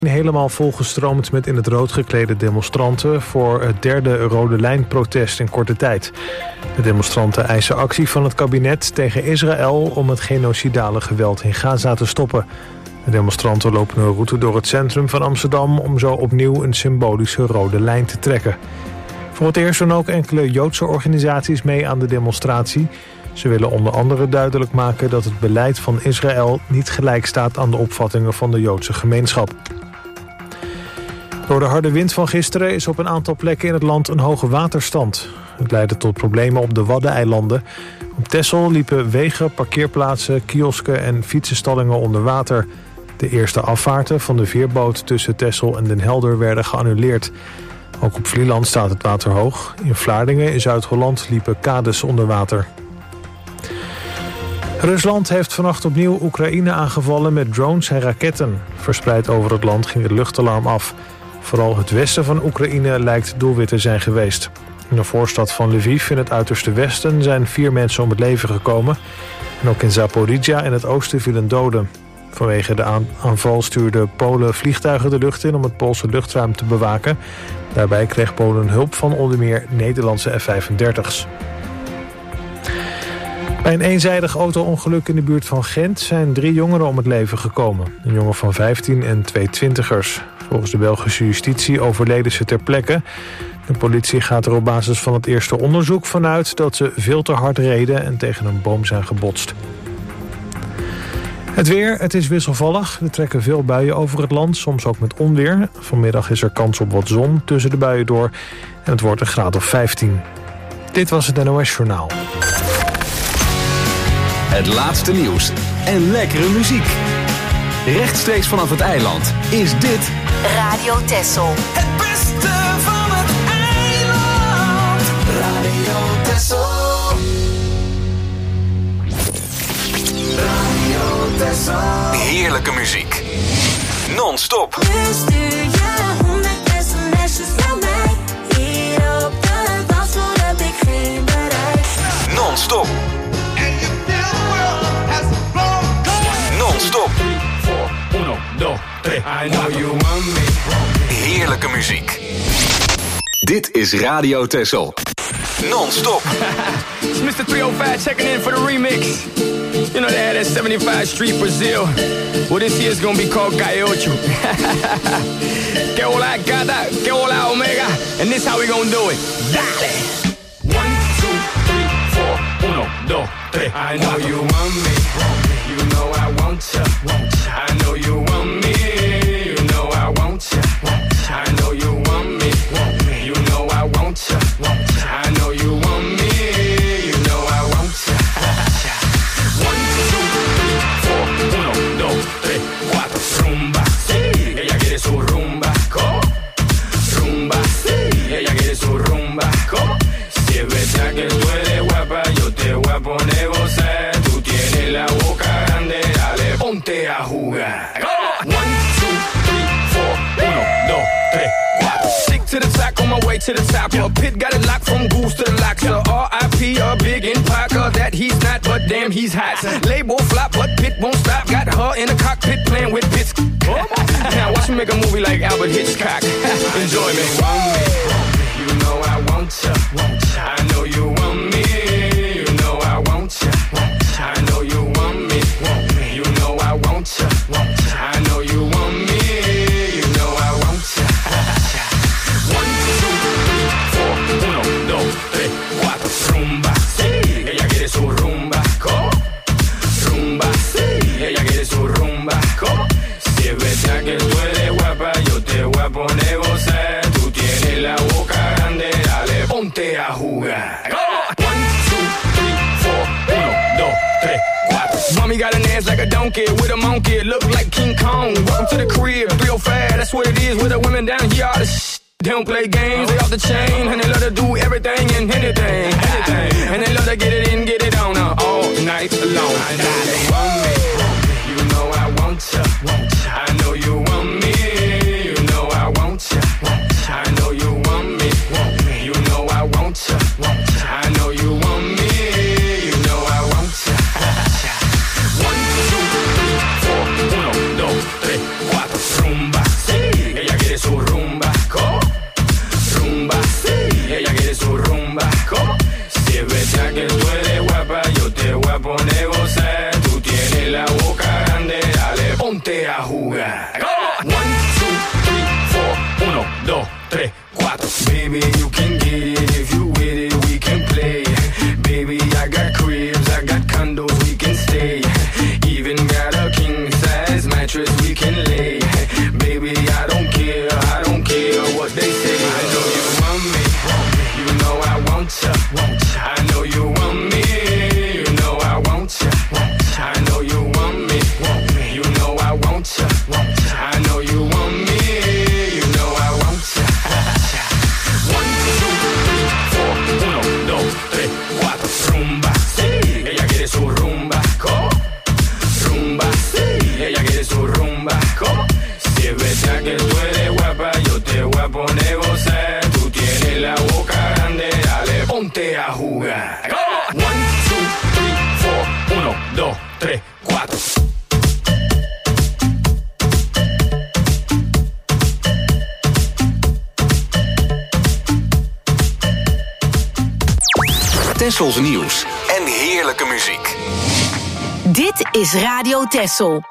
Helemaal volgestroomd met in het rood geklede demonstranten voor het derde Rode Lijn-protest in korte tijd. De demonstranten eisen actie van het kabinet tegen Israël om het genocidale geweld in Gaza te stoppen. De demonstranten lopen een route door het centrum van Amsterdam om zo opnieuw een symbolische rode lijn te trekken. Voor het eerst doen ook enkele Joodse organisaties mee aan de demonstratie. Ze willen onder andere duidelijk maken dat het beleid van Israël niet gelijk staat aan de opvattingen van de Joodse gemeenschap. Door de harde wind van gisteren is op een aantal plekken in het land een hoge waterstand. Het leidde tot problemen op de Waddeneilanden. Op Texel liepen wegen, parkeerplaatsen, kiosken en fietsenstallingen onder water. De eerste afvaarten van de veerboot tussen Texel en Den Helder werden geannuleerd. Ook op Vlieland staat het water hoog. In Vlaardingen in Zuid-Holland liepen kades onder water. Rusland heeft vannacht opnieuw Oekraïne aangevallen met drones en raketten. Verspreid over het land ging het luchtalarm af. Vooral het westen van Oekraïne lijkt doelwit te zijn geweest. In de voorstad van Lviv in het uiterste westen zijn 4 mensen om het leven gekomen. En ook in Zaporizhia in het oosten vielen doden. Vanwege de aanval stuurden Polen vliegtuigen de lucht in om het Poolse luchtruim te bewaken. Daarbij kreeg Polen hulp van onder meer Nederlandse F-35's. Bij een eenzijdig auto-ongeluk in de buurt van Gent zijn 3 jongeren om het leven gekomen. Een jongen van 15 en 2 twintigers. Volgens de Belgische justitie overleden ze ter plekke. De politie gaat er op basis van het eerste onderzoek vanuit dat ze veel te hard reden en tegen een boom zijn gebotst. Het weer, het is wisselvallig. Er trekken veel buien over het land, soms ook met onweer. Vanmiddag is er kans op wat zon tussen de buien door. En het wordt een graad of 15. Dit was het NOS Journaal. Het laatste nieuws en lekkere muziek. Rechtstreeks vanaf het eiland is dit Radio Texel. Het beste van het eiland. Radio Texel. Radio Texel. heerlijke muziek. Non-stop. Nu stuur je 100 sms'jes naar mij. Hier op de dansvloer heb ik geen bereik. Non-stop. Non-stop. 3, 4, 1, 2, 3. I know you want me. Heerlijke muziek. Dit is Radio Texel. Non-stop. It's Mr. 305 checking in for the remix. You know they had that 75 Street Brazil. Well, this year's gonna be called Gaiocho. Que hola gata, que hola omega. And this how we gonna do it. Dale. 1, 2, 3, 4, 1, 2, 3. I know you want me. You know I want ya. I know you want me. You know I want ya. I know you want me. You know I want ya. I know you want me. You know I want ya. 1, 2, 3, 4, 1, 2, 3, 4. Rumba, sí. Ella quiere su rumba. ¿Cómo? Rumba, sí. Ella quiere su rumba. ¿Cómo? Si es verdad que tú eres guapa, yo te voy a poner gozar. Tú tienes la boca grande, dale, ponte a jugar. 1, 2, 3, 4, 1, 2, 3, 4. Stick to the track on my way to the top. Yeah. Pit got it locked from goose to the locks. R.I.P. a big in Parker that he's not, but damn he's hot. Label flop, but Pit won't stop. Got her in the cockpit playing with bits. Now watch me make a movie like Albert Hitchcock. Enjoy me. You know I want ya. I know you want me. You know I want ya. I know you want me. You know I want ya. I know you want me. You know I want ya. 1, 2, 3, 4, 1, 2, 3, 4. Rumba, sí. Ella quiere su rumba. ¿Cómo? Rumba, sí. Ella quiere su rumba. ¿Cómo? Si es verdad que tú eres guapa, yo te voy a poner gozar. Tú tienes la boca grande, dale, ponte a jugar. 1, 2, 3, 4, 1, 2, 3, 4. Mommy got an ass like a donkey with a monkey, look like King Kong. Welcome to the crib, 305, that's what it is with the women down here. All the they don't play games, they off the chain, and they love to do everything and anything. And they love to get it in, get it on all night long. I know you want me, you know I want ya. I know you want me, you know I want ya. I know you want me, you know I want ya. I know you want me, you know I want ya. 1, 2, 3, 4, 1, 2, 3, 4. Rumba, sí. su rumba. ¿Cómo? Rumba, sí. Ella quiere su rumba. ¿Cómo? Si es verdad que tú eres guapa, yo te voy a poner gozar. Tú tienes la boca grande, dale, ponte a jugar. ¿Cómo? 1, 2, 3, 4. 1, 2, 3, 4. Baby, you can get it if you with it, we can play. Baby, I got cribs, I got condos, we can stay. Even got a king-size mattress we can lay. Baby, I don't care what they say. I know you want me, you know I want ya. I know you want me, you know I want ya. I know you want me, you know I want ya. I know you want me, you know I want ya. 1, 2, 3, 4. 1, 2, 3, 4. Rumba, sí. Ella quiere su rumba. ¿Cómo? Rumba, sí. Ella quiere su rumba. ¿Cómo? Si es verdad que tú eres guapa, yo te voy a poner gozar. Tú tienes la boca grande, dale, ponte a jugar. ¿Cómo? 1, 2, 3, 4. 1, 2, 3, 4. Tessels nieuws en heerlijke muziek. Dit is Radio Tessel.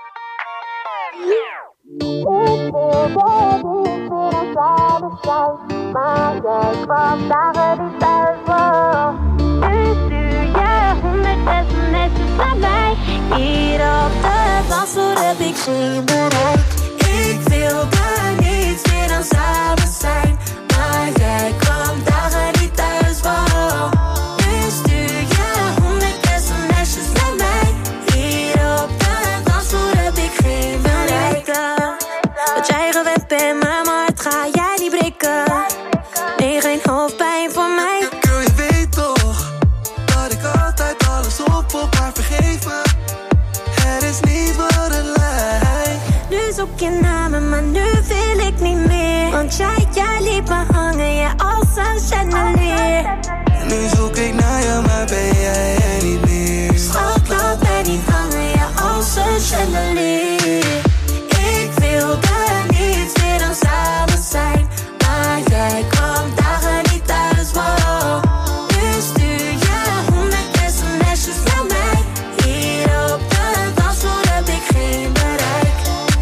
Maar jij kwam dagen niet thuis voor. Nu stuur je 100 sms'jes naar mij. Hier op de dansvloer heb ik geen bereik. Ik wilde niets meer dan samen zijn. Maar jij kwam dagen niet thuis voor. Nu stuur je 100 sms'jes naar mij. Hier op de dansvloer heb ik geen bereik. Wat jij gewend bent, maar mijn hart ga jij niet breken. Nee, geen hoofdpijn voor mij. Girl, je weet toch dat ik altijd alles op haar vergeven. Het is niet wat het lijkt. Nu zoek je naar me, maar nu wil ik niet meer. Want jij liet me hangen, ja, als een chandelier. Nu zoek ik naar je, maar ben jij er niet meer. Schat, laat mij niet hangen, ja, als een chandelier. Ik wilde niets meer dan samen zijn. Maar jij kwam dagen niet thuis, wow. Nu stuur je 100 sms'jes naar mij. Hier op de dansvloer heb ik geen bereik.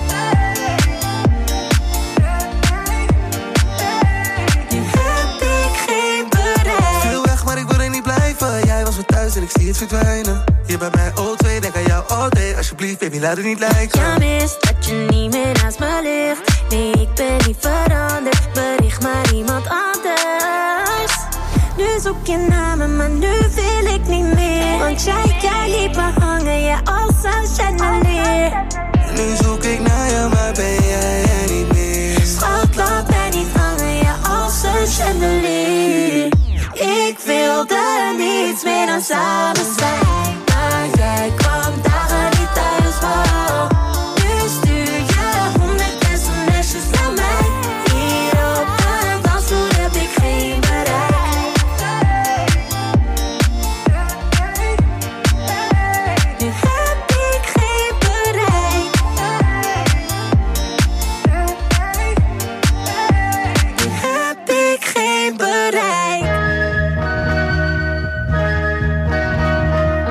Nu heb ik geen bereik. Veel weg, maar ik wil er niet blijven. Jij was weer thuis en ik zie het verdwijnen. Hier bij mij O2, denk aan jou all day. Alsjeblieft, baby, laat het niet lijken. Ja, mis dat je niet meer naast me ligt. Nee, ik ben niet veranderd. Bericht maar iemand anders. Nu zoek je naar me, maar nu wil ik niet meer. Want jij liet me hangen, ja, als een chandelier. Nu zoek ik naar je, maar ben jij er niet meer. Schat, laat mij niet hangen, ja, als een chandelier. Ik wilde niets meer dan samen zijn. Maar jij kwam dagen niet thuis, wow. Nu stuur je 100 sms'jes naar mij. Hier op de dansvloer heb ik geen bereik. Nu heb ik geen bereik. Nu heb ik geen bereik.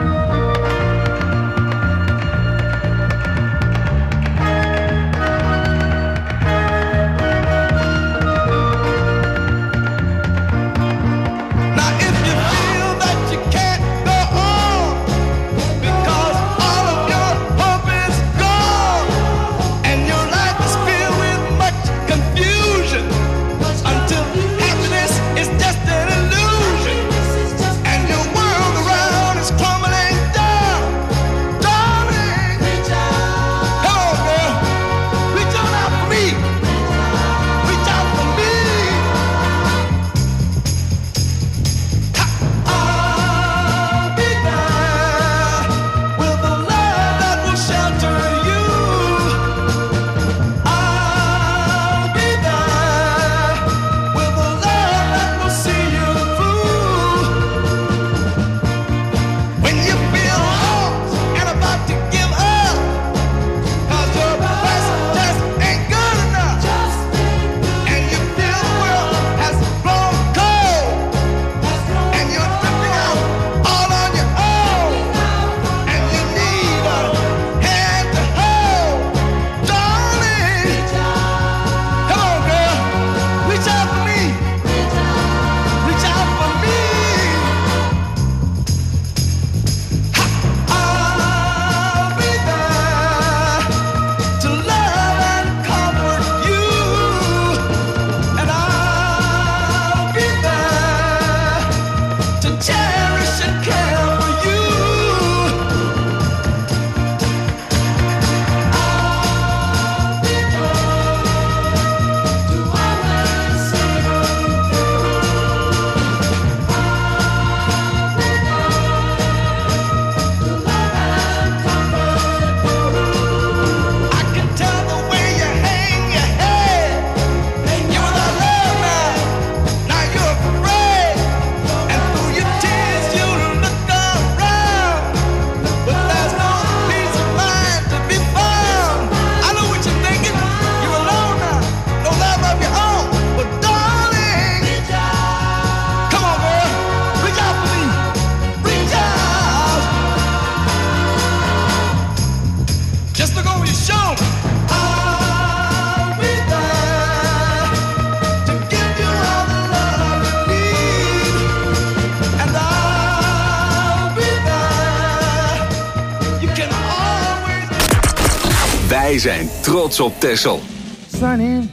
Wij zijn trots op Texel. Sunny,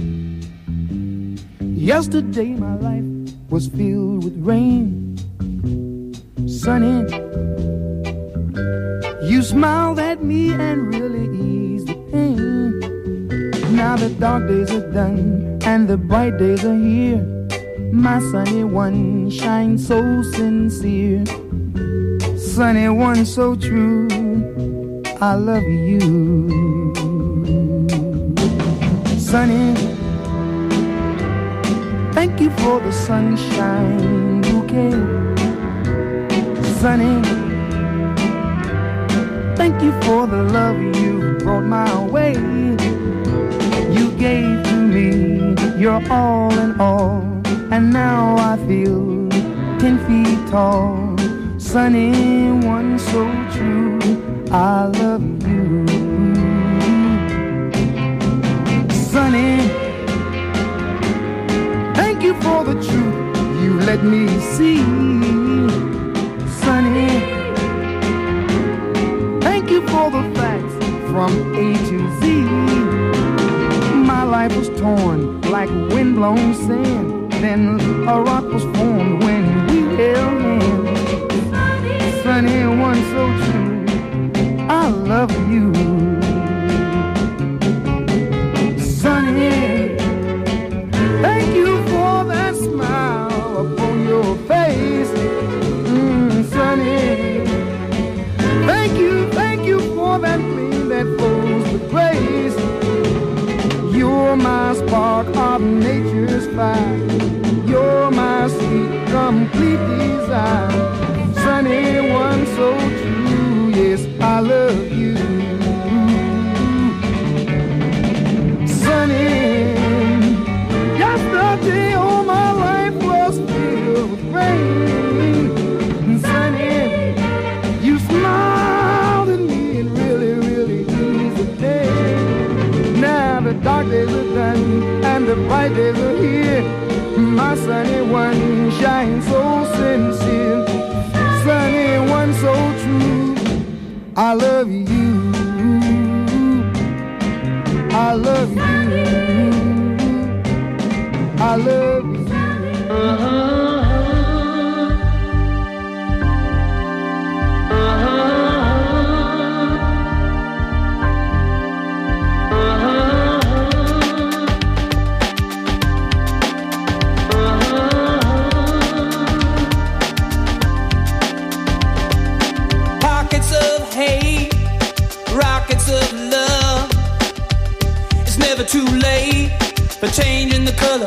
yesterday my life was filled with rain. Sunny, you smiled at me and really eased the pain. Now the dark days are done and the bright days are here. My sunny one shines so sincere. Sunny one so true, I love you. Sunny, thank you for the sunshine bouquet. Sunny, thank you for the love you brought my way. You gave to me your all in all, and now I feel 10 feet tall. Sunny one so true, I love you. Sunny, thank you for the truth you let me see. Sunny, thank you for the facts from A to Z. My life was torn like windblown sand, then a rock was formed when we held hands. Sunny one so true, I love you. Sunny, thank you for that smile upon your face. Sunny, thank you for that gleam that flows with grace. You're my spark of nature's fire. You're my sweet, complete desire. Sunny one so true, yes, I love you. Sunny, yesterday all my life was filled with rain. Sunny, you smiled at me and really, really eased the day. Now the dark days are done and the bright days are here. My sunny one shines so sincere. Sunny one so true, I love you. I love you. I love you. Pockets of hate, rockets of love. It's never too late for changing the color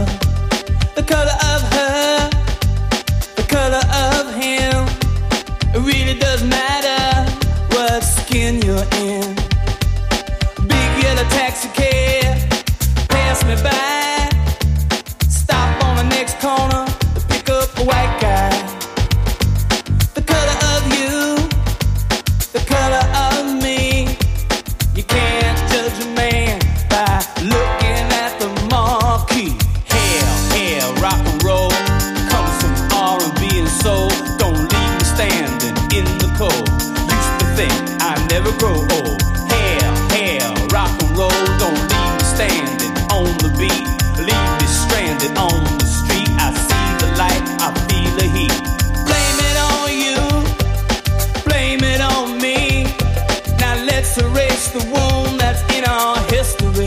of her, the color of him. It really doesn't matter what skin you're in. Big yellow taxi cab pass me by, stop on the next corner to pick up a white guy. The color of you, the color of me. You can't judge a man by looking at the marquee. Hell, rock and roll, comes some R&B and soul. Don't leave me standing in the cold. Used to think I'd never grow old. Hell, rock and roll, don't leave me standing on the beat. Leave me stranded on the street. I see the light, I feel the heat. Blame it on you, blame it on me. Now let's erase the wound that's in our history.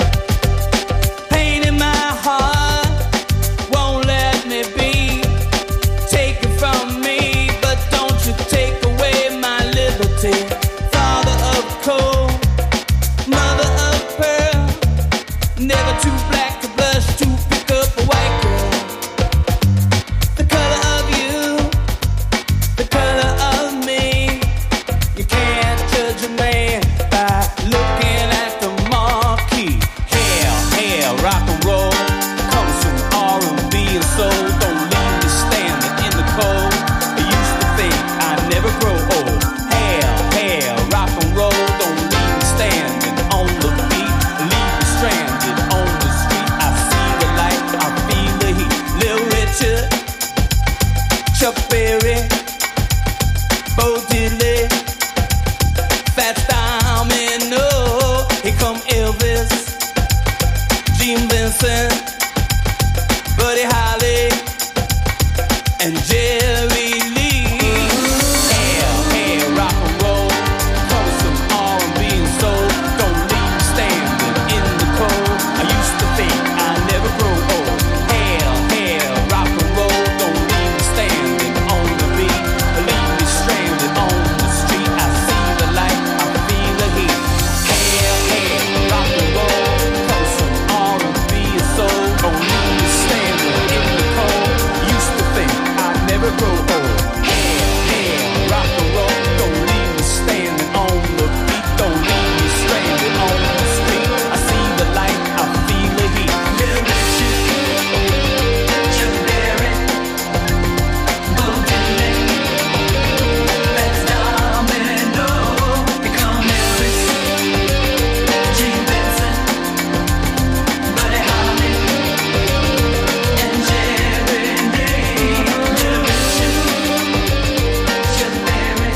Pain in my heart won't let me be. Take it from me, but don't you take away my liberty. Father of coal, mother of pearl, never too black to blush to pick up a white girl. The color of you, the color of me. You can't judge a man by looking at the marquee. Hell, rock and roll, comes from R&B and soul. Don't leave me standing in the cold. I used to think I'd never grow old. Hell, rock and roll, don't leave me standing on the beat. Leave me stranded on the street. I Gene Vincent, Buddy Holly, and Jerry Lee. Hell, hell, rock and roll, come some R&B and soul. Don't leave me standing in the cold. I used to think I never grow old. Hell, hell, rock and roll, don't leave me standing on the beat. Leave me stranded on the street. I see the light, I feel the heat. Hell, hell, rock and roll, come some R&B and soul. Don't leave me standing in the cold. Used to think I'd never grow old. Hell, hell, rock and roll, don't leave me standing on the beat. Don't leave me stranded on the street. I see the light, I feel the heat. Little Richard, Chuck Berry, Bo Diddley, Fats Domino, become Elvis, Gene Vincent, Buddy Holly, and Jerry Lee. Little Richard, Chuck Berry.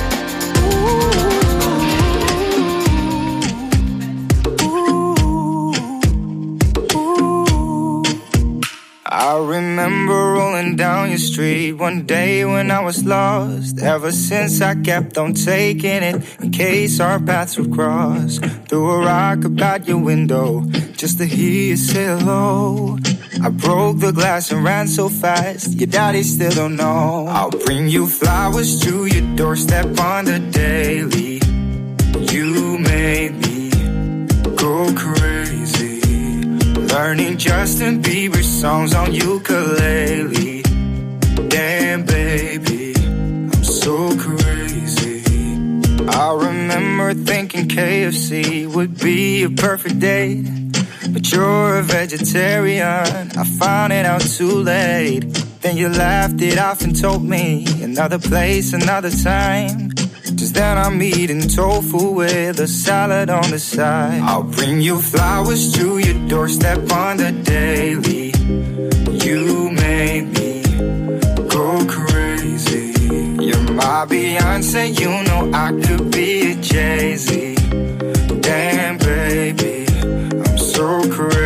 I remember rolling down your street one day when I was lost. Ever since I kept on taking it in case our paths would cross. Threw a rock about your window just to hear you say hello. I broke the glass and ran so fast, your daddy still don't know. I'll bring you flowers to your doorstep on the daily. You made me go crazy, learning Justin Bieber songs on ukulele. Damn baby, I'm so crazy. I remember thinking KFC would be a perfect date, but you're a vegetarian, I found it out too late. Then you laughed it off and told me another place, another time. Just then I'm eating tofu with a salad on the side. I'll bring you flowers to your doorstep on the daily. You made me go crazy. You're my Beyonce, you know I could be a Jay-Z. Damn baby, I'm so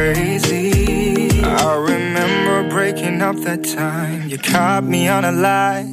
crazy. I remember breaking up that time, you caught me on a lie.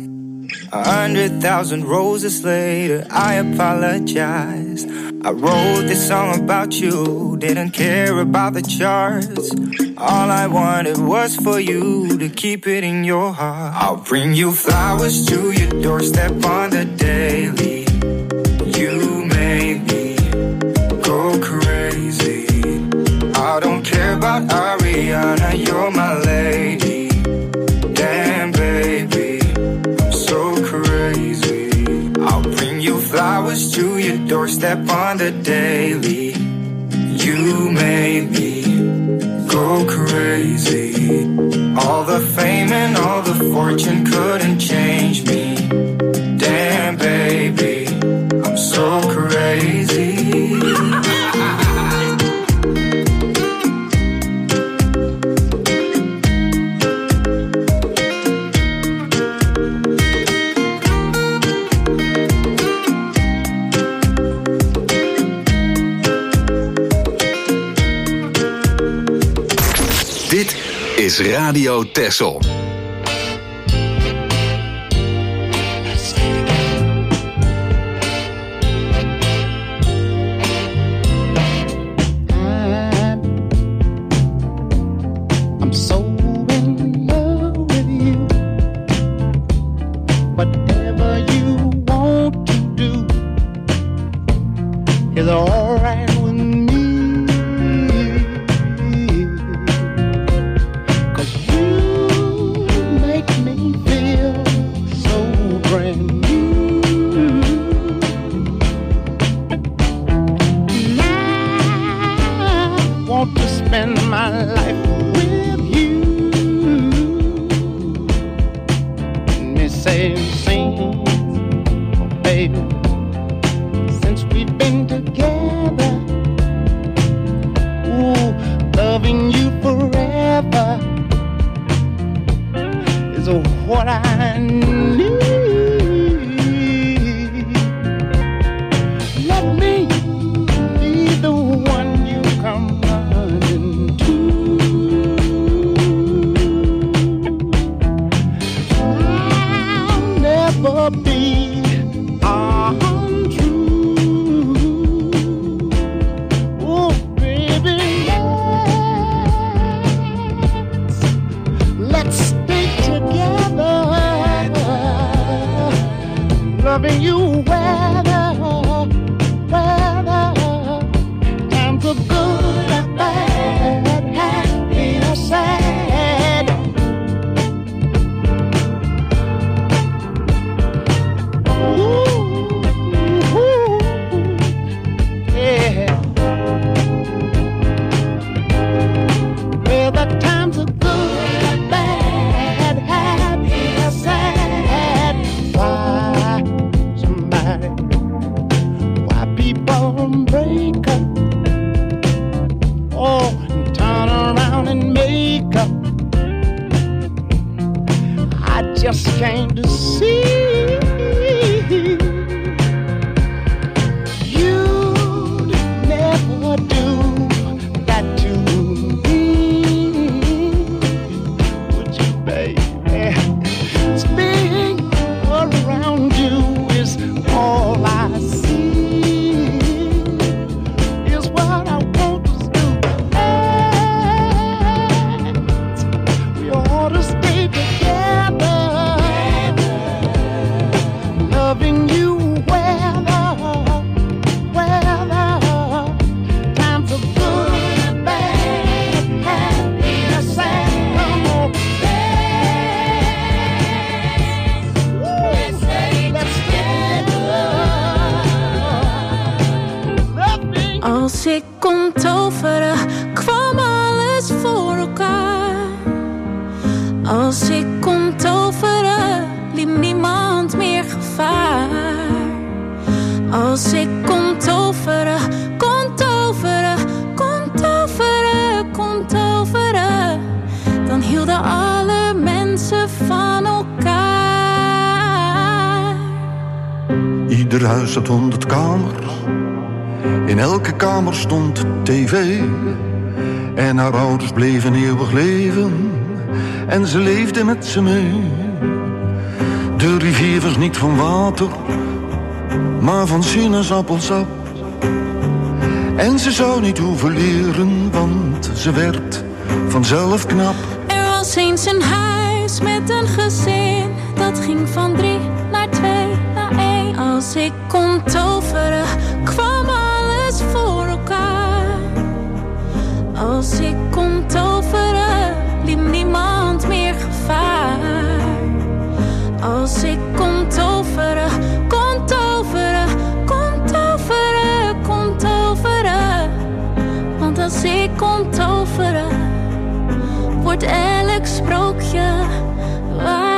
100,000 roses later, I apologize. I wrote this song about you, didn't care about the charts. All I wanted was for you to keep it in your heart. I'll bring you flowers to your doorstep on the daily. You made me go crazy. I don't care about Ariana, you're my lady. Damn baby, I'm so crazy. I'll bring you flowers to your doorstep on the daily. You made me go crazy. All the fame and all the fortune couldn't change me. Damn baby, I'm so crazy. Dit is Radio Texel. I'm so in love with you. Whatever you want to do is all right with me. 'Cause you make me feel so brand new. And I want to spend my life with you. Me say, sing, oh baby, since we've been together, ooh, loving you forever is what I need. Let me be the one you come running to. Well, the times are good, bad, happy, or sad. Why people break up? Oh, and turn around and make up. I just came to see you'd never do that to me, would you, baby? Spinning around you is all I see, is what I want to do. We ought to stay together, loving you weather, times are good, bad, happy, or sad. Come on, let's stay together. Als ik kon toveren, kwam alles voor elkaar. Als ik kon toveren, liep niemand meer gevaar. Als ik kon toveren, kon toveren, kon toveren, kon toveren, dan hielden alle mensen van elkaar. Ieder huis had 100 kamers. In elke kamer stond tv. En haar ouders bleven eeuwig leven. En ze leefden met ze mee. De rivier was niet van water, maar van sinaasappelsap. En ze zou niet hoeven leren, want ze werd vanzelf knap. Er was eens een huis met een gezin, dat ging van 3 naar 2 naar 1. Als ik kon toveren, kwam alles voor elkaar. Als ik kon toveren, liep niemand meer gevaar. Als ik kon toveren, kon toveren, kon toveren, kon toveren. Want als ik kon toveren, wordt elk sprookje waar.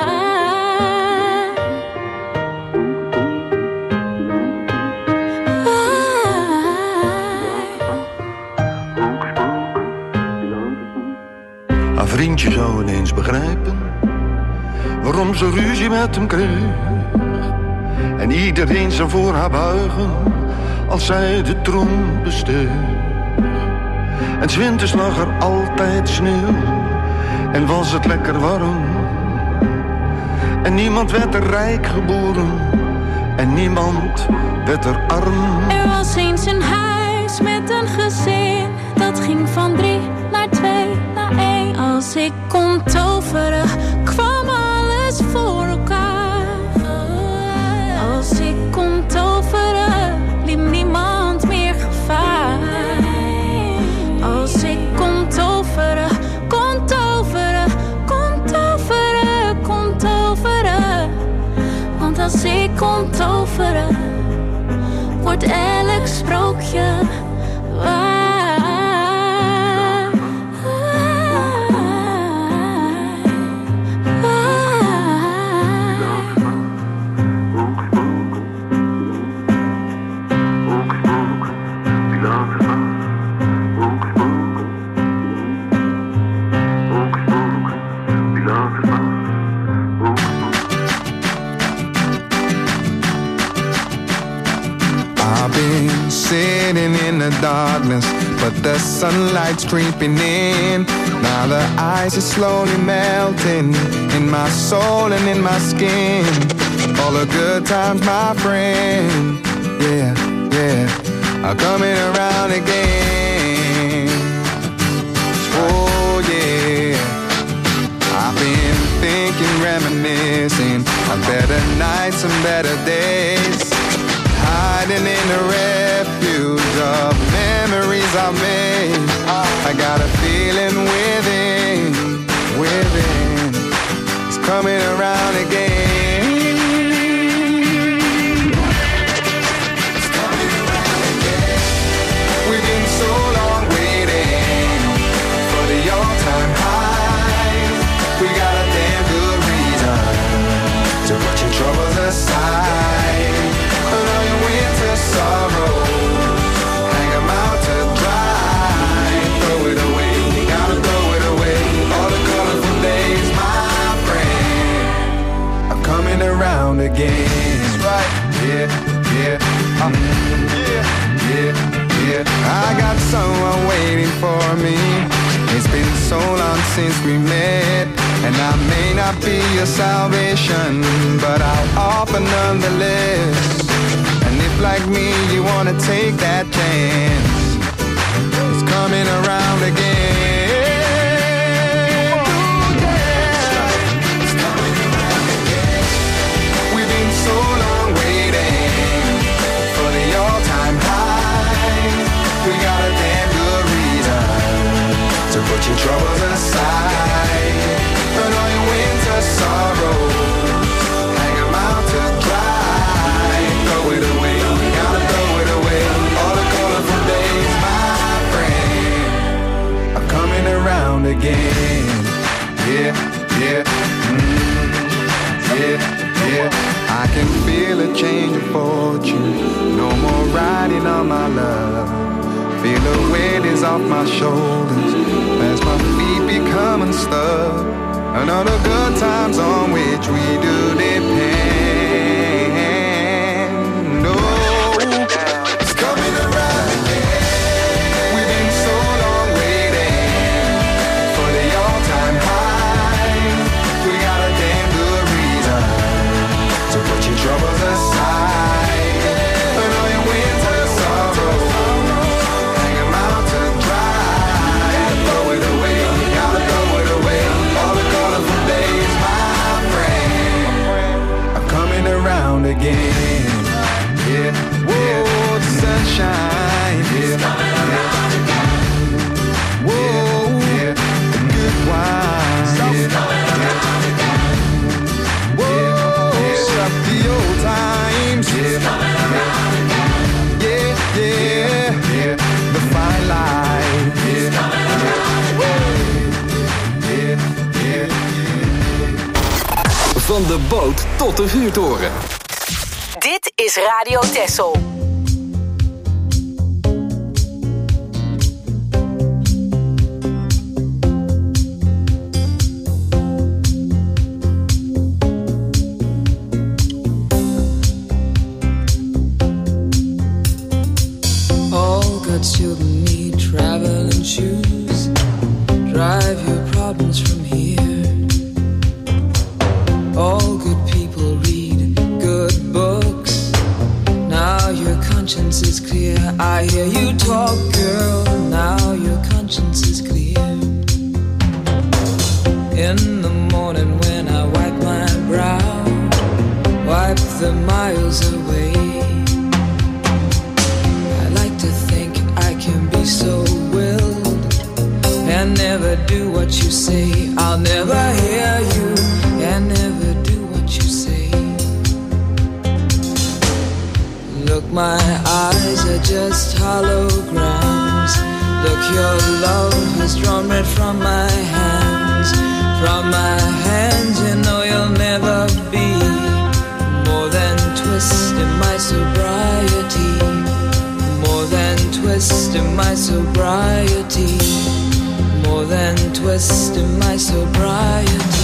Haar vriendje zou ineens begrijpen waarom ze ruzie met hem kreeg. En iedereen zou voor haar buigen als zij de troon besteeg. En 's winters lag er altijd sneeuw en was het lekker warm. En niemand werd er rijk geboren en niemand werd er arm. Er was eens een huis met een gezin, dat ging van 3 naar 2 naar 1. Als ik kon toveren, kwam alles voor elkaar. Als ik kon toveren, liep niemand meer gevaar. Als ik kon toveren, kon toveren, kon toveren, kon toveren. Want als ik kon toveren, wordt elk sprookje waar. Sitting in the darkness, but the sunlight's creeping in. Now the ice is slowly melting in my soul and in my skin. All the good times, my friend, yeah, yeah, are coming around again. Oh yeah, I've been thinking, reminiscing of better nights and better days. Hiding in the refuge of memories I made. I got a feeling within, it's coming around again. It's coming around again. We've been so long waiting for the since we met. And I may not be your salvation, but I'll offer nonetheless. And if like me you wanna take that chance, it's coming around again. Put your troubles aside, and all your winter sorrows, hang 'em out to dry. Throw it away, we gotta throw it away. All the colorful days, my friend, are coming around again. Yeah, yeah, yeah, yeah. I can feel a change of fortune. No more riding on my love. Feel the weight is off my shoulders as my feet become unstuck. And all the good times on which we do depend. Oh, it's coming around again. We've been so long waiting for the all-time high. We got a damn good reason to put your troubles aside. And all your winter sorrows, again, yeah, yeah. Whoa, the sunshine, yeah, yeah. Whoa, yeah, the good wine, yeah, yeah. Whoa, yeah, the old times, yeah, yeah, yeah, yeah. The fine line, yeah, yeah, yeah, yeah. Van de boot tot de vuurtoren. Dit is Radio Texel. All God's children need traveling shoes. Drive your problems from here. All good people read good books. Now your conscience is clear. I hear you talk, girl. Now your conscience is clear. In the morning when I wipe my brow, wipe the miles away. I like to think I can be so willed and never do what you say. I'll never hear you and never do what you say. Look, my eyes are just holograms. Look, your love has drawn red from my hands. From my hands, you know you'll never be more than twist in my sobriety. More than twist in my sobriety. More than twist in my sobriety.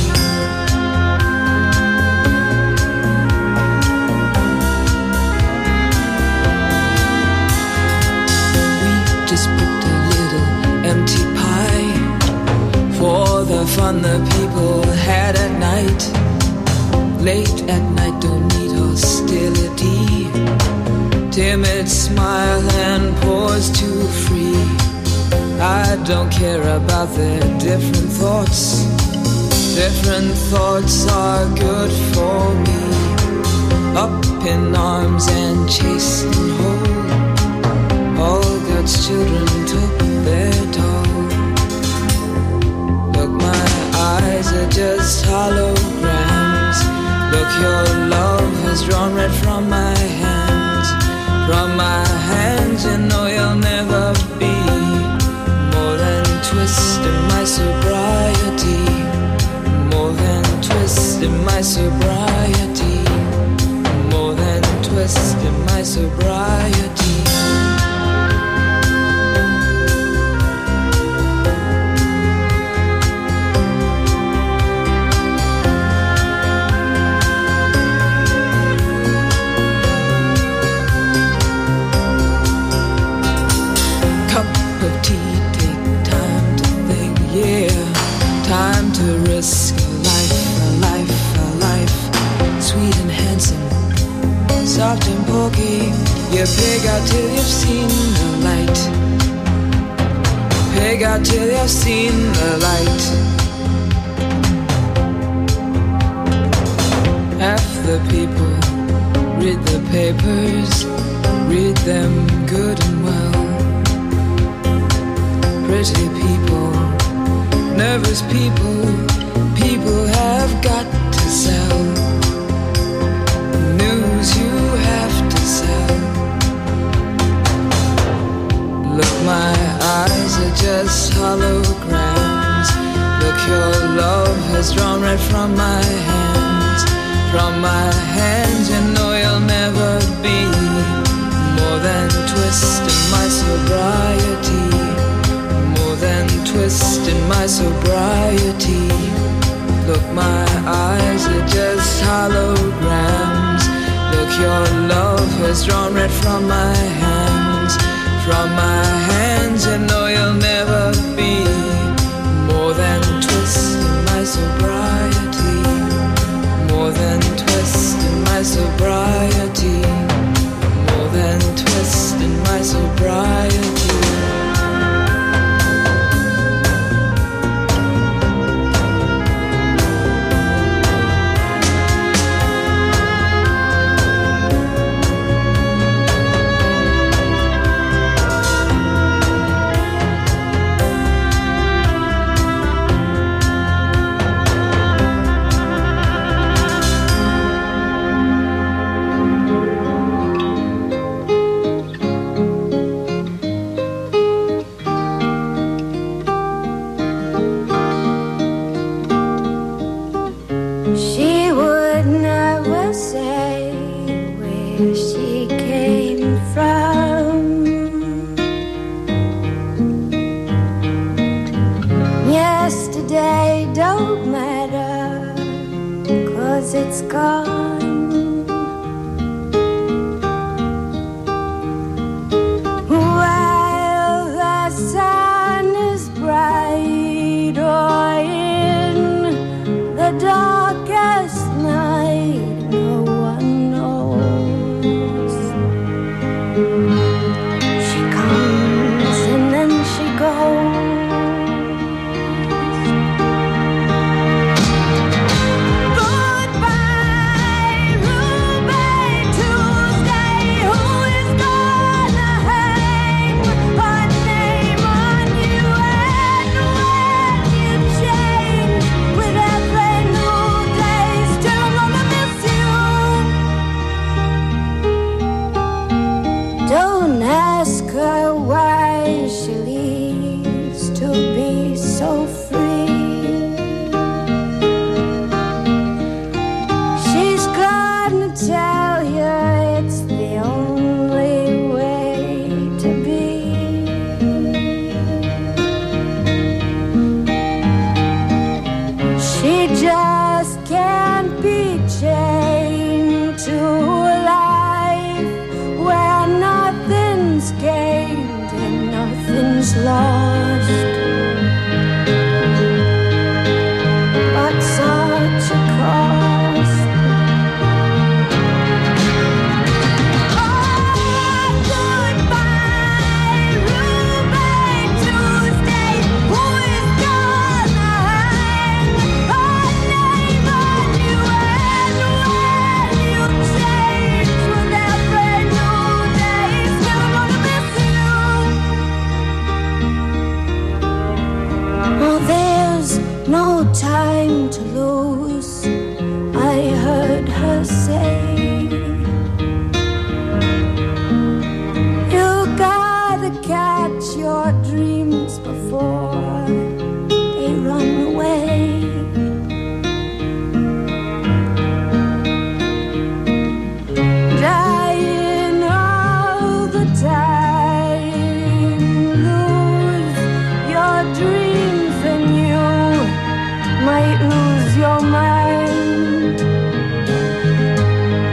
Just put a little empty pie for the fun the people had at night. Late at night, don't need hostility. Timid smile and pause too free. I don't care about their different thoughts. Different thoughts are good for me. Up in arms and chasing home. All God's children took their toll. Look, my eyes are just holograms. Look, your love has drawn red from my hands. From my hands, you know you'll never be more than twist in my sobriety. More than twist in my sobriety. More than twist in my sobriety. you pig out till you've seen the light. Pig out till you've seen the light. Half the people read the papers, read them good and well. Pretty people, nervous people, people have got to sell. News you have to sell. Look, my eyes are just holograms. Look, your love has drawn red from my hands. From my hands, you know you'll never be more than twist in my sobriety. More than twist in my sobriety. Look, my eyes are just holograms. Look, your love has drawn red from my hands. From my hands, you know you'll never be more than twist in my sobriety. More than twist in my sobriety. More than twist in my sobriety. It's gone. While the sun is bright, or in the darkest night, no one knows. She comes and then she goes. Lost, but such a cost. Oh, goodbye, Ruby Tuesday. Who is gonna hang her name on you? And when you change with every new day, still gonna miss you. Oh, there's no time to lose, I heard her say. You gotta catch your dreams before they run away. Dying all the time, lose your dreams and you might lose your mind.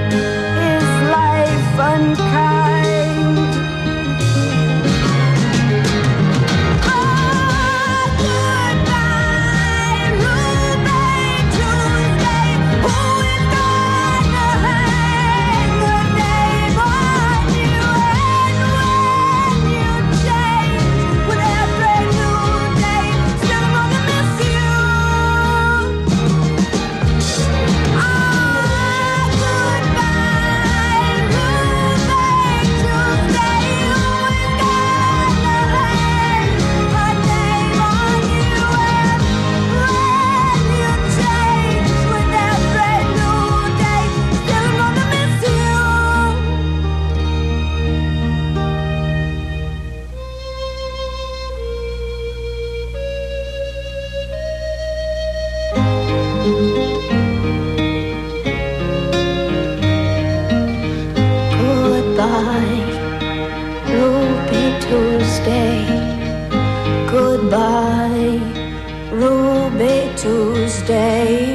Ruby Tuesday,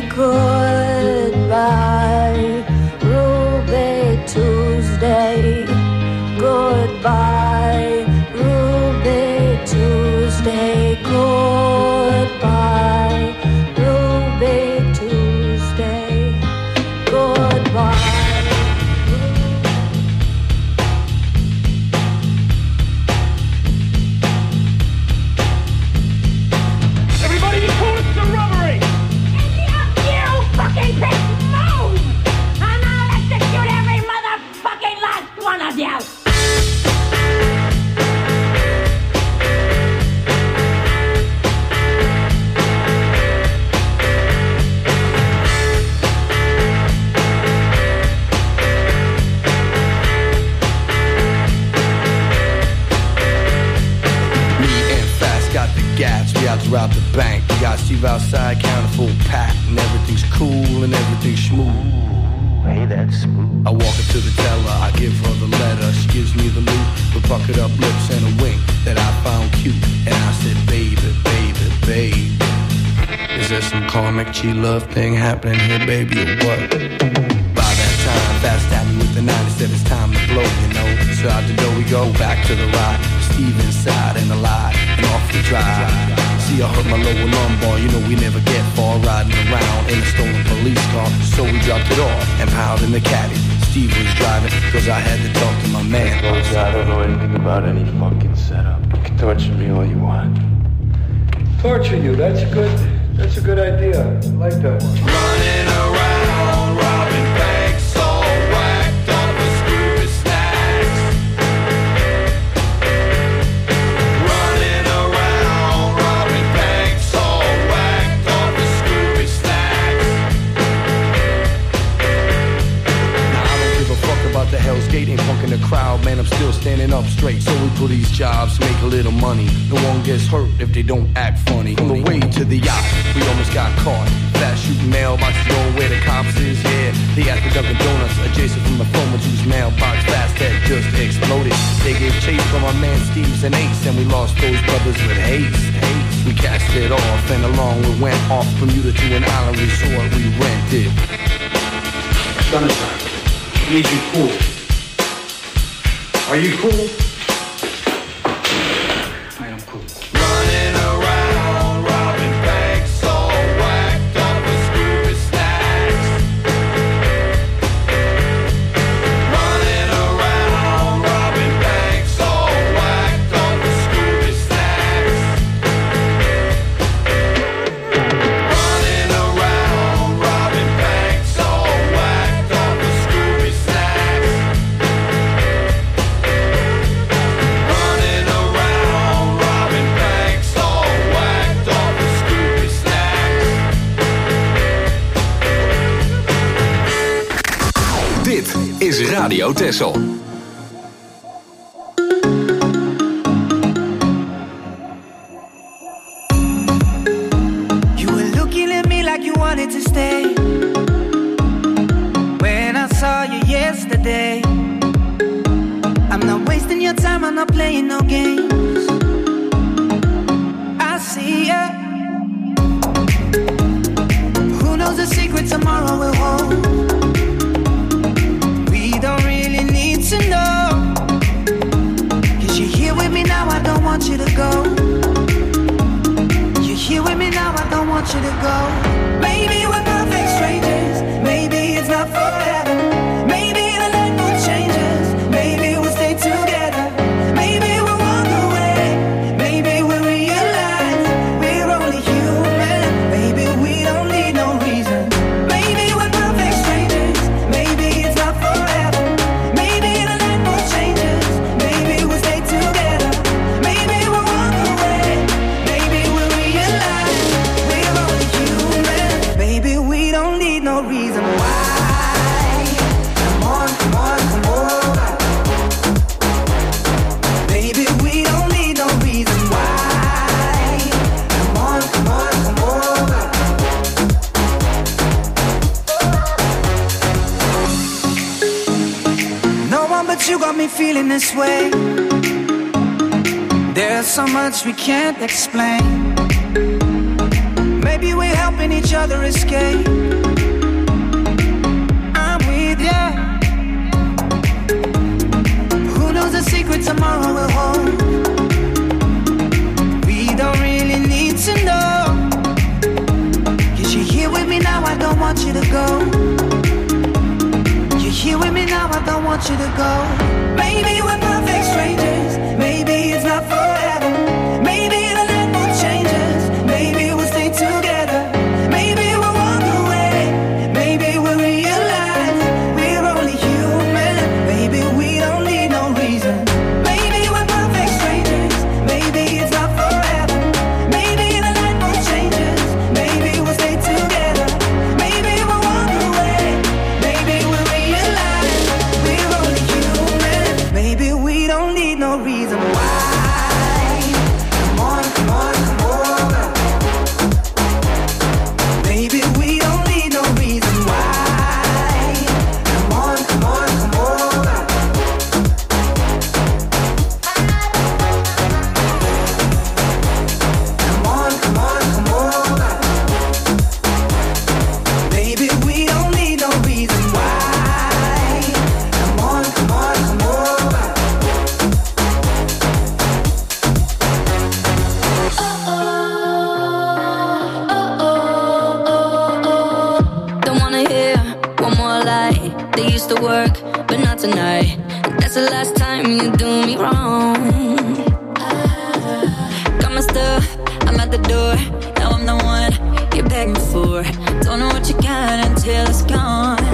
goodbye. Ruby Tuesday, goodbye. Ruby Tuesday, goodbye. Ruby Tuesday, goodbye. Rob the bank, we got Steve outside, count a full pack, and everything's cool and everything's smooth. Hey, that's smooth. I walk up to the teller, I give her the letter. She gives me the loot with bucket up lips and a wink that I found cute. And I said, baby, baby, baby, is there some karmic G-love thing happening here, baby, or what? By that time, fast at me with the 90, said it's time to blow, you know. So out the door we go, back to the ride. Steve inside and alive, and off we drive. See, I hurt my lower lumbar, you know we never get far. Riding around in a stolen police car. So we dropped it off and piled in the caddy. Steve was driving, cause I had to talk to my man. Look, I don't know anything about any fucking setup. You can torture me all you want. Torture you, that's a good idea. I like that one. Running around, robbing banks, all whacked up with Scooby snacks. Running around, robbing banks, all whacked up with Scooby snacks. Now I don't give a fuck about the Hell's Gate, ain't punking the crowd, man, I'm still standing up straight. So we pull these jobs, make a little money. No one gets hurt if they don't act funny. On the way to the yacht, we almost got caught. Fast shooting mailboxes going where the cops is, yeah. They at the Dunkin' Donuts, adjacent from the phone whose mailbox fast had just exploded. They gave chase from our man Steve's and Ace, and we lost those brothers with haste. We cast it off, and along we went off Bermuda to an island resort we rented. Sunshine, I need you cool. Are you cool? I am cool. Running around, robbing banks, all whacked up with Scooby snacks. Running around, robbing banks, all whacked up with Scooby snacks. Running around, robbing banks, all whacked up with Scooby snacks. Running around, robbing banks, all whacked up with Scooby snacks. Dit is Radio Texel. You were looking at me like you wanted to stay. When I saw you yesterday, I'm not wasting your time, I'm not playing no games. I see ya. Who knows the secret tomorrow will hold? We don't really need to know. 'Cause you're here with me now, I don't want you to go. You're here with me now, I don't want you to go. Maybe we're perfect strangers, maybe it's not forever. Maybe the night will change us, maybe we'll stay together. Maybe we'll walk away, maybe we'll realize we're only human. Maybe we don't need no reason. Maybe we're perfect strangers, maybe it's not forever. Maybe the night will change us, maybe we'll stay together. Maybe we'll walk away, maybe we'll realize we're only human. Maybe we don't need no reason why. Come on, come on, come over. Maybe we don't need no reason why. Come on, come on, come over. No one but you got me feeling this way. There's so much we can't explain. helping each other escape. I'm with ya. Who knows the secret tomorrow will hold? We don't really need to know. 'Cause you're here with me now, I don't want you to go. You're here with me now, I don't want you to go. Maybe we're perfect strangers. Maybe it's not forever. Maybe the night will change us. Maybe we'll stay together. Maybe we'll walk away. Maybe we'll realize we're only human. Maybe we don't need no reason. Maybe we're perfect strangers. Maybe it's not forever. Maybe the night will change us. Maybe we'll stay together. Maybe we'll walk away. Maybe we'll realize we're only human. Maybe we don't need no reason why. Come on, come on, come over. Maybe we don't need no reason why. Come on, come on, come over. Come on, come on, come over. Maybe we don't need no reason why. Come on, come on, come over. Don't wanna hear one more lie. They used to work, but not tonight. That's the last time you do me wrong. Got my stuff, I'm at the door. Now I'm the one you're begging for. Don't know what you got until it's gone.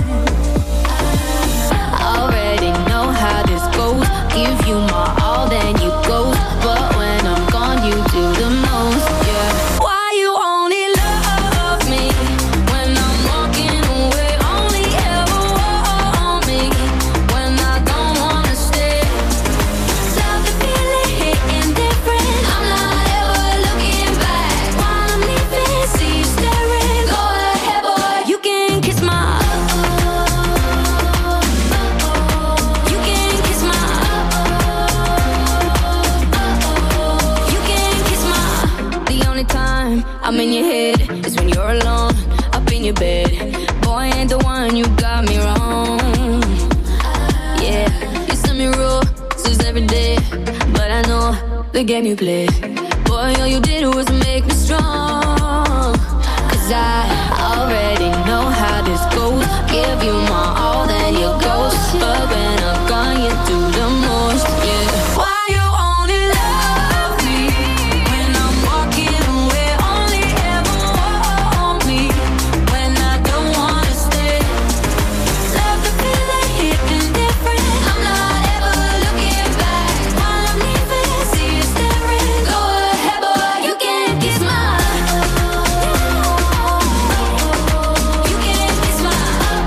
I already know how this goes. Give you my all, then you go. But when I'm gone, you do the most, yeah. Why you only love me when I'm walking away? Only ever want me when I don't wanna stay. Love the feeling hitting different. I'm not ever looking back. While I'm leaving, see you staring. Go ahead, boy, you can kiss my you can kiss my you can kiss my. The only time I'm in your head is when you're alone, up in your bed. Boy, ain't the one, you got me wrong. Yeah, you send me roses every day, but I know the game you play. Boy, all you did was make me strong. 'Cause I already know how this goes. Give you my all, then you go. But when I'm gone, you do the most, yeah. Why you only love me when I'm walking away? Only ever want me when I don't wanna stay. Love the feeling hitting different. I'm not ever looking back. While I'm leaving, see you staring. Go ahead, boy, you can kiss my you can kiss my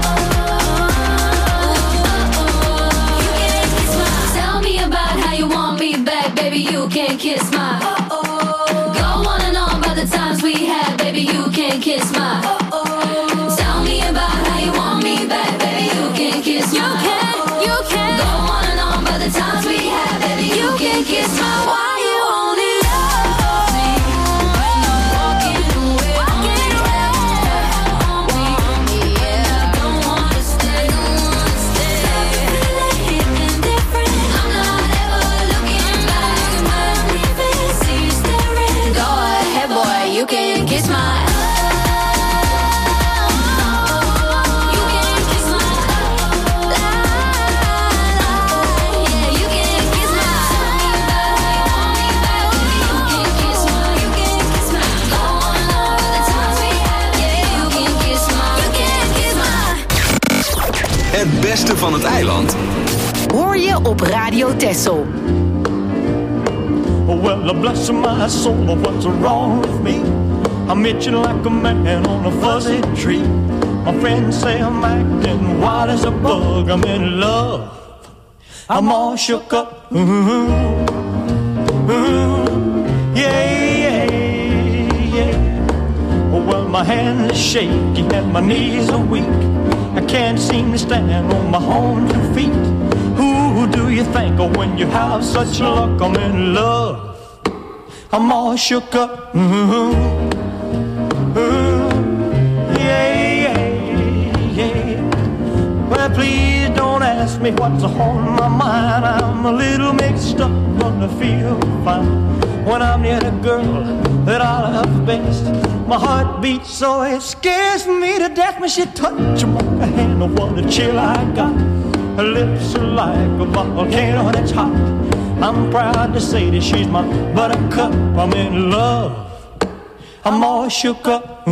you can kiss my. Tell me about how you want me back, baby. You can kiss my go on and on about the times we had, baby. You can kiss my tell me about how you want me back, baby. You can kiss my you can go on and on about the times we had, baby. You can kiss my. Why you only love me when I'm walking away? Only ever want me when I don't wanna stay. Feeling hitting different. I'm not ever looking back. When I'm leaving, see you staring. Go ahead, boy, you can kiss my you can kiss my yeah, you can kiss my. Tell me about how you want me back, baby. You can kiss my you can kiss my. Go on and on with the times we had, yeah. You can kiss my you can kiss my. Het beste van het eiland. Hoor je op Radio Texel. Well, bless my soul, what's wrong with me? I'm itching like a man on a fuzzy tree. My friends say I'm acting wild as a bug. I'm in love. I'm all shook up. Yeah, yeah, yeah. Well, my hands are shaky and my knees are weak. I can't seem to stand on my own 2 feet. Who do you think of when you have such luck? I'm in love. I'm all shook up. me what's on my mind. I'm a little mixed up, but I feel fine when I'm near the girl that I love best. My heart beats so it scares me to death when she touches my hand. Oh, what a chill I got. Her lips are like a volcano that's hot. I'm proud to say that she's my buttercup. I'm in love, I'm all shook up.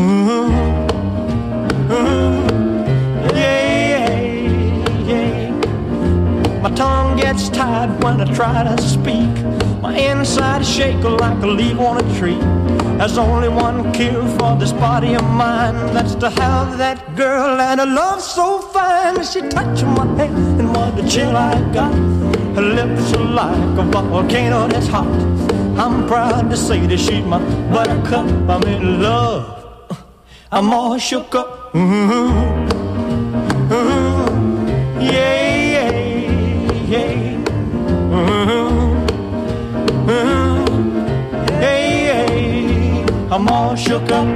Yeah, yeah. My tongue gets tied when I try to speak. My inside shake like a leaf on a tree. There's only one cure for this body of mine. That's to have that girl and a love so fine. She touched my head and what a chill I got. Her lips are like a volcano that's hot. I'm proud to say that she's my buttercup. I'm in love, I'm all shook up. Yeah, yeah, yeah. Hey, hey, I'm all shook up.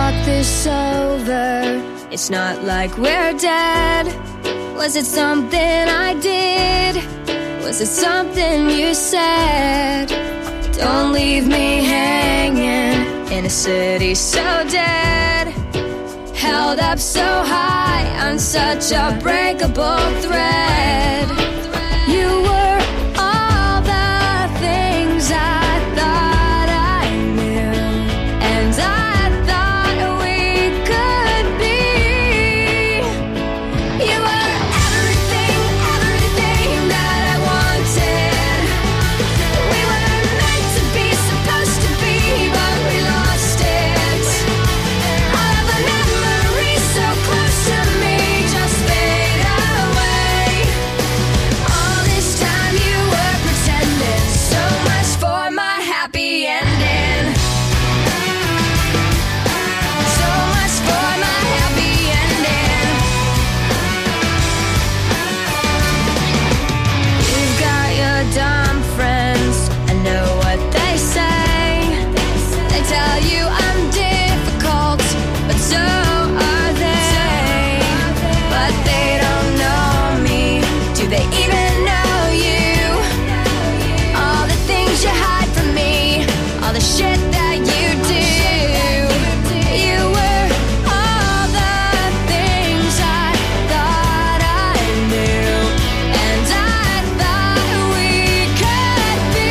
talk this over. It's not like we're dead. Was it something I did? Was it something you said? Don't leave me hanging in a city so dead. Held up so high on such a breakable thread. You were all the things I thought I knew, and I thought we could be. You were everything, everything that I wanted. We were meant to be, supposed to be, but we lost it. All of the memories so close to me just fade away. All this time you were pretending, so much for my happy ending. So much for my happy ending. You've got your dumb friends, I know what they say. They tell you I'm difficult, but so are they. But they don't know me. Do they even know you? All the things you hide from me, all the shit that you do. You were all the things I thought I knew, and I thought we could be.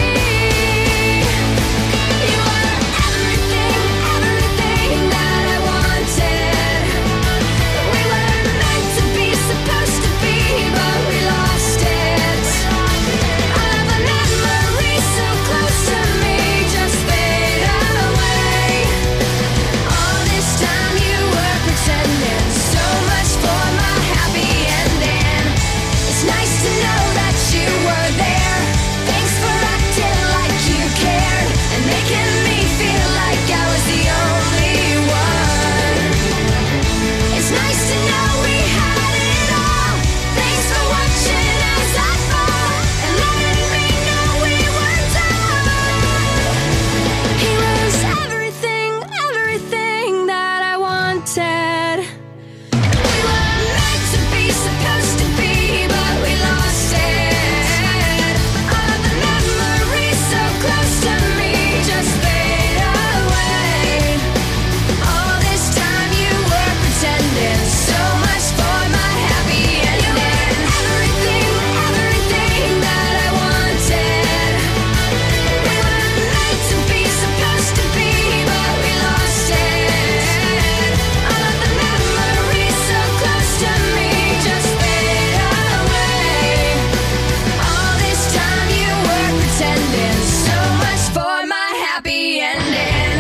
You were everything, everything that I wanted. We were meant to be, supposed to be, but we lost it. All of the memories so close to me just fade away. All this time you were pretending, so much for my happy ending. It's nice to know that you were there. Thanks for acting like you cared and making me feel like I was the only one. It's nice to know we had it all. Thanks for watching as I fall and letting me know we were done. He was everything, everything that I wanted. We were meant to be, supposed to be, but we lost it. All of the memories so close to me just fade away. All this time you were pretending, so much for my happy ending. Everything, everything that I wanted. We were meant to be, supposed to be, but we lost it. All of the memories so close to me just fade away. All this time you were pretending, so much for my happy ending.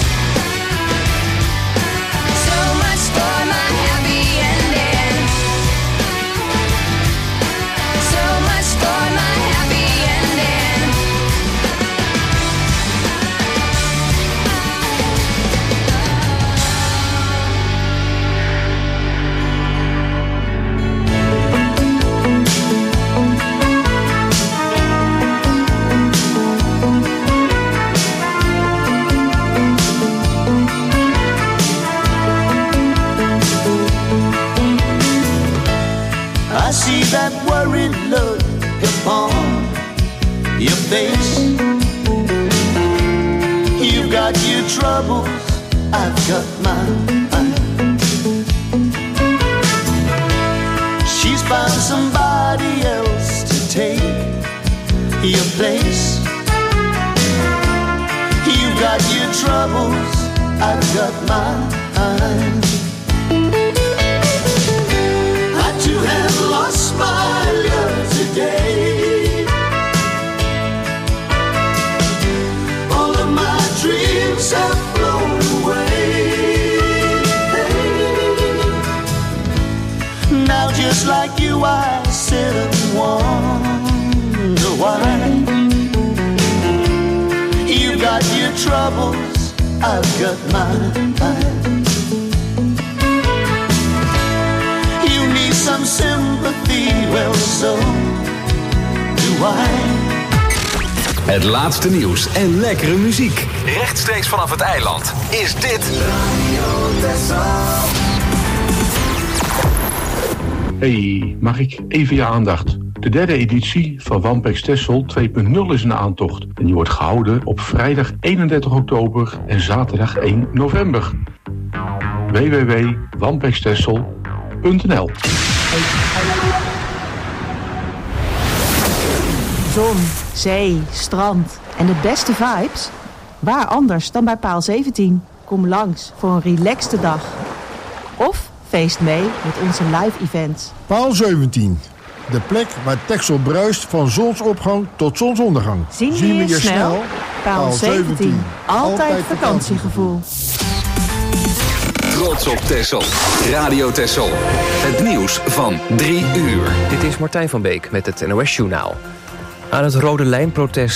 So much for my happy ending. So much for my happy ending. I see that worried look upon your face. You've got your troubles, I've got mine. She's found somebody else to take your place. You've got your troubles, I've got mine. I too have lost my love today. All of my dreams have flown away. Now just like you I sit and wonder why. You've got your troubles, I've got mine. You need some sympathy, well so do I. Het laatste nieuws en lekkere muziek. Rechtstreeks vanaf het eiland is dit... Hey, mag ik even je aandacht? De derde editie van Wampex Texel 2.0 is in aantocht. En die wordt gehouden op vrijdag 31 oktober en zaterdag 1 november. www.wampextexel.nl Zon, zee, strand en de beste vibes? Waar anders dan bij Paal 17? Kom langs voor een relaxte dag. Of feest mee met onze live events. Paal 17. De plek waar Texel bruist van zonsopgang tot zonsondergang. Zien we je snel? Paal 17. Altijd vakantiegevoel. Trots op Texel. Radio Texel. Het nieuws van 3 uur. Dit is Martijn van Beek met het NOS Journaal. Aan het Rode Lijnprotest